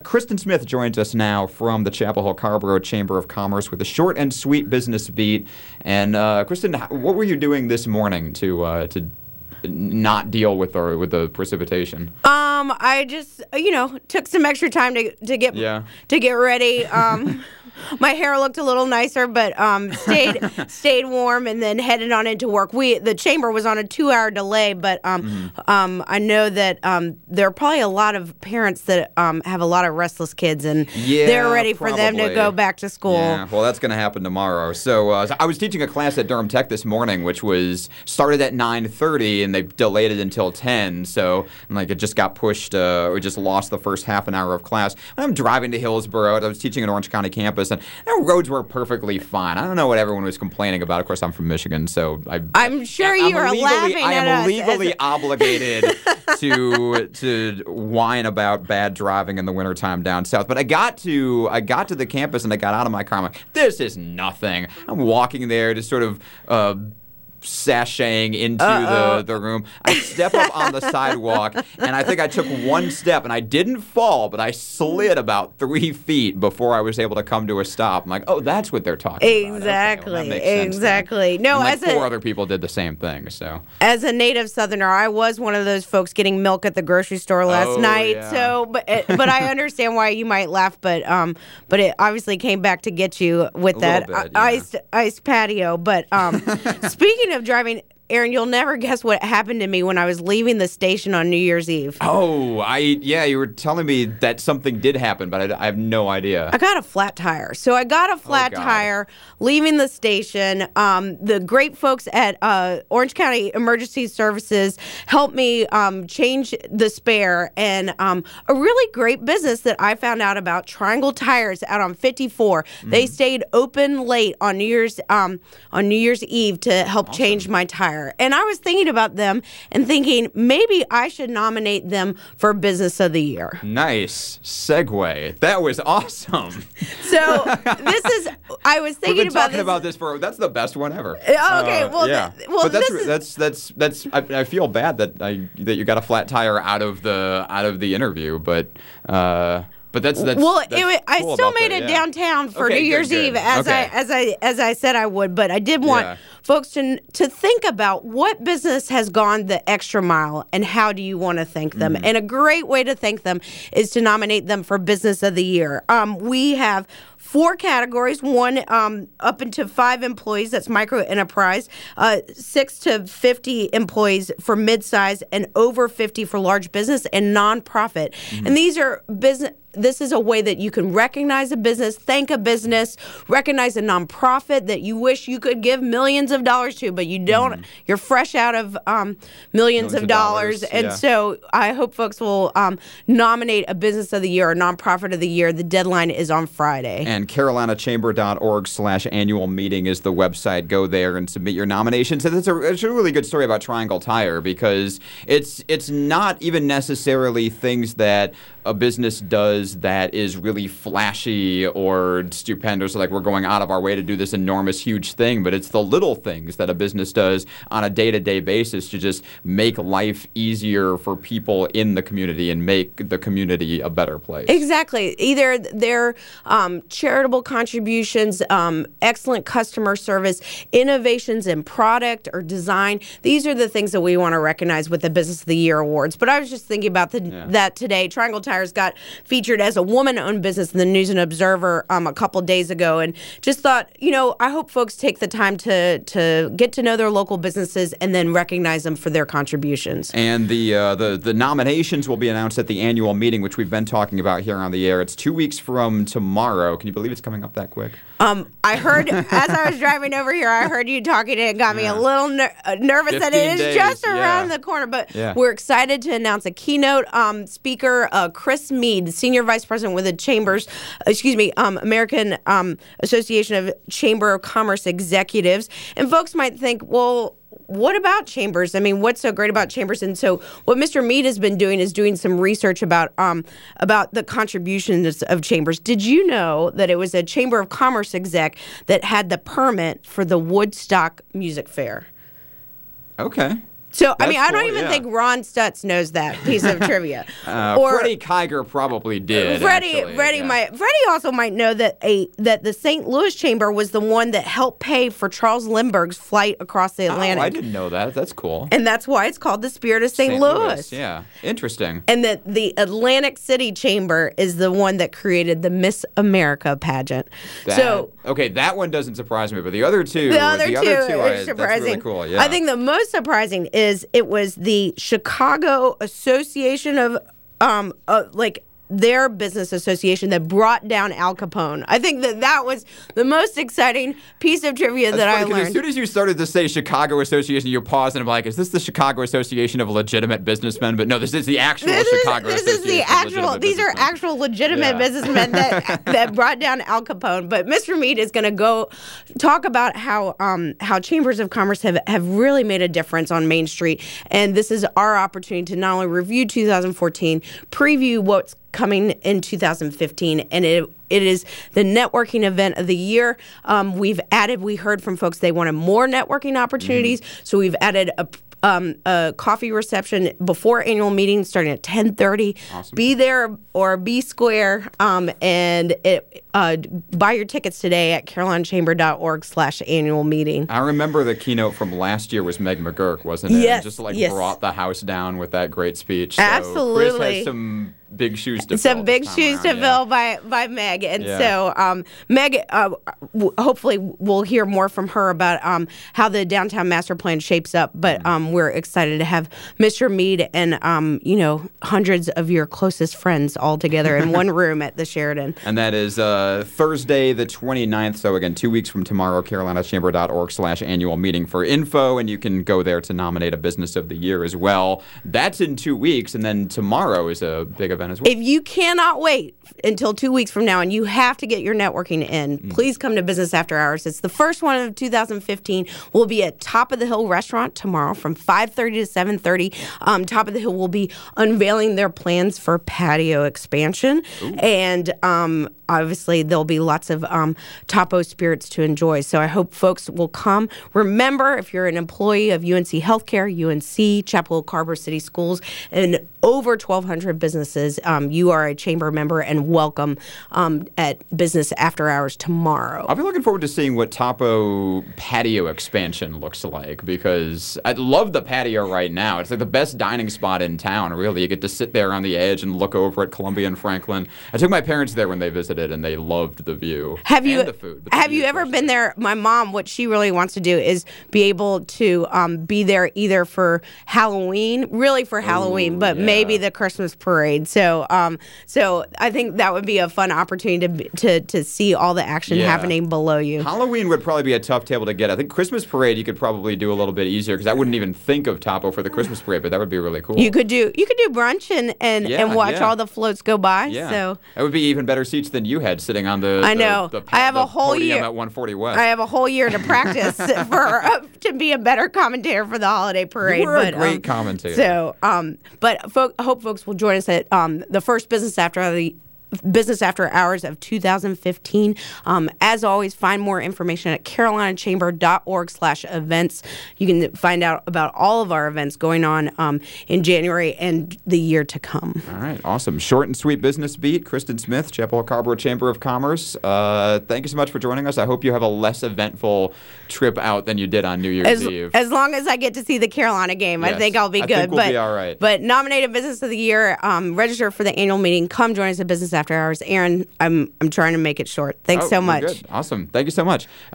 Kristen Smith joins us now from the Chapel Hill Carrboro Chamber of Commerce with a short and sweet business beat. And Kristen, what were you doing this morning to not deal with the precipitation? I just took some extra time to get ready. My hair looked a little nicer, but stayed warm, and then headed on into work. The chamber was on a 2-hour delay, but I know that there are probably a lot of parents that have a lot of restless kids, and they're ready for them to go back to school. Yeah, well, that's going to happen tomorrow. So I was teaching a class at Durham Tech this morning, which was started at 9:30, and they delayed it until 10. So it just got pushed. We just lost the first half an hour of class. I'm driving to Hillsboro. I was teaching at Orange County campus, and the roads were perfply fine. I don't know what everyone was complaining about. Of course, I'm from Michigan, so I'm sure you are laughing at us. I am legally obligated to whine about bad driving in the wintertime down south. But I got to the campus and I got out of my car. I'm like, this is nothing. I'm walking there, just sort of sashaying into the room. I step up on the sidewalk, and I think I took one step, and I didn't fall, but I slid about 3 feet before I was able to come to a stop. I'm like, oh, that's what they're talking about. Exactly. Okay, well, that makes sense exactly. then. No, and 4 other people did the same thing. So as a native Southerner, I was one of those folks getting milk at the grocery store last night. Yeah. So, but I understand why you might laugh, but it obviously came back to get you with that iced patio. But speaking of driving, Aaron, you'll never guess what happened to me when I was leaving the station on New Year's Eve. Oh, you were telling me that something did happen, but I have no idea. I got a flat tire. So I got a flat tire leaving the station. The great folks at Orange County Emergency Services helped me change the spare, and a really great business that I found out about, Triangle Tires out on 54. Mm-hmm. They stayed open late on New Year's Eve to help change my tire. And I was thinking about them and thinking maybe I should nominate them for Business of the Year. Nice segue. That was awesome. So I was thinking We've been talking about this that's the best one ever. Okay, but that's I feel bad that you got a flat tire out of the interview, but that's cool. I still made it downtown for New Year's Eve as I said I would, but I did want folks to think about what business has gone the extra mile and how do you want to thank them. And a great way to thank them is to nominate them for Business of the Year. We have 4 categories, 1 up into 5 employees, that's micro enterprise, 6 to 50 employees for midsize, and over 50 for large business and nonprofit. And these are this is a way that you can recognize a business, thank a business, recognize a nonprofit that you wish you could give millions of dollars to, but you don't. You're fresh out of millions of dollars. And so I hope folks will nominate a Business of the Year or Nonprofit of the Year. The deadline is on Friday. And carolinachamber.org/annual meeting is the website. Go there and submit your nominations. And it's a really good story about Triangle Tire, because it's not even necessarily things that a business does that is really flashy or stupendous, like we're going out of our way to do this enormous, huge thing, but it's the little things that a business does on a day-to-day basis to just make life easier for people in the community and make the community a better place. Exactly. Either their charitable contributions, excellent customer service, innovations in product or design. These are the things that we want to recognize with the Business of the Year awards. But I was just thinking about that today. Triangle Tires got featured as a woman-owned business in the News and Observer a couple days ago, and just thought, I hope folks take the time to get to know their local businesses and then recognize them for their contributions. And the nominations will be announced at the annual meeting, which we've been talking about here on the air. It's 2 weeks from tomorrow. Can you believe it's coming up that quick? I heard, as I was driving over here, I heard you talking, and it got me a little nervous that it is just around the corner. But we're excited to announce a keynote speaker, Chris Mead, Senior Vice President with the American Association of Chamber of Commerce Executives. And folks might think, well, what about chambers? I mean, what's so great about chambers? And so what Mr. Mead has been doing is doing some research about the contributions of chambers. Did you know that it was a Chamber of Commerce exec that had the permit for the Woodstock Music Fair? Okay. So, I mean, I don't even think Ron Stutz knows that piece of trivia. Or Freddie Kiger probably did. Freddie also might know that the St. Louis Chamber was the one that helped pay for Charles Lindbergh's flight across the Atlantic. Oh, I didn't know that. That's cool. And that's why it's called the Spirit of St. Louis. Yeah, interesting. And that the Atlantic City Chamber is the one that created the Miss America pageant. That one doesn't surprise me, but the other two, are surprising. That's really cool. Yeah. I think the most surprising is it was the Chicago Association of their business association that brought down Al Capone. I think that was the most exciting piece of trivia that I learned. As soon as you started to say Chicago Association, you paused and I'm like, is this the Chicago Association of Legitimate Businessmen? But no, this is the actual Chicago Association. These are actual legitimate businessmen that brought down Al Capone. But Mr. Mead is going to go talk about how chambers of commerce have really made a difference on Main Street. And this is our opportunity to not only review 2014, preview what's coming in 2015, and it is the networking event of the year. We heard from folks they wanted more networking opportunities, so we've added a coffee reception before annual meeting starting at 10:30. Awesome. Be there or be square, and buy your tickets today at carolinachamber.org/annual meeting. I remember the keynote from last year was Meg McGurk, wasn't it? Yes. Just brought the house down with that great speech. So Absolutely. Chris has some big shoes to fill. Some big shoes to fill by Meg. And so Meg, hopefully we'll hear more from her about how the downtown master plan shapes up. But we're excited to have Mr. Mead and, hundreds of your closest friends all together in one room at the Sheridan. And that is Thursday the 29th. So again, 2 weeks from tomorrow, carolinachamber.org/annual meeting for info. And you can go there to nominate a business of the year as well. That's in 2 weeks. And then tomorrow is a big event as well. If you cannot wait until 2 weeks from now and you have to get your networking in, please come to Business After Hours. It's the first one of 2015. We'll be at Top of the Hill Restaurant tomorrow from 5:30 to 7:30. Top of the Hill will be unveiling their plans for patio expansion. Ooh. And obviously there'll be lots of Topo spirits to enjoy. So I hope folks will come. Remember, if you're an employee of UNC Healthcare, UNC, Chapel Hill Carver City Schools, and over 1,200 businesses, you are a chamber member and welcome at Business After Hours tomorrow. I'll be looking forward to seeing what Topo patio expansion looks like, because I love the patio right now. It's like the best dining spot in town, really. You get to sit there on the edge and look over at Columbia and Franklin. I took my parents there when they visited, and they loved the view and the food. Have you ever been there? My mom, what she really wants to do is be able to be there either for Halloween, but maybe the Christmas parade. So I think that would be a fun opportunity to see all the action happening below you. Halloween would probably be a tough table to get. I think Christmas parade you could probably do a little bit easier, because I wouldn't even think of Topo for the Christmas parade, but that would be really cool. You could do brunch and watch all the floats go by. Yeah. So that would be even better seats than you had sitting on the I have a whole year at 140 West. I have a whole year to practice to be a better commentator for the holiday parade. You were a great commentator. So, but hope folks will join us at the first Business After Hours of 2015. As always, find more information at carolinachamber.org/events. You can find out about all of our events going on in January and the year to come. All right, awesome. Short and sweet business beat. Kristen Smith, Chapel Hill Carver Chamber of Commerce. Thank you so much for joining us. I hope you have a less eventful trip out than you did on New Year's Eve. As long as I get to see the Carolina game, yes, I think I'll be good. I think we'll be all right. But nominated Business of the Year, register for the annual meeting. Come join us at Business After Hours. Aaron, I'm trying to make it short. Thanks so much. Good. Awesome. Thank you so much.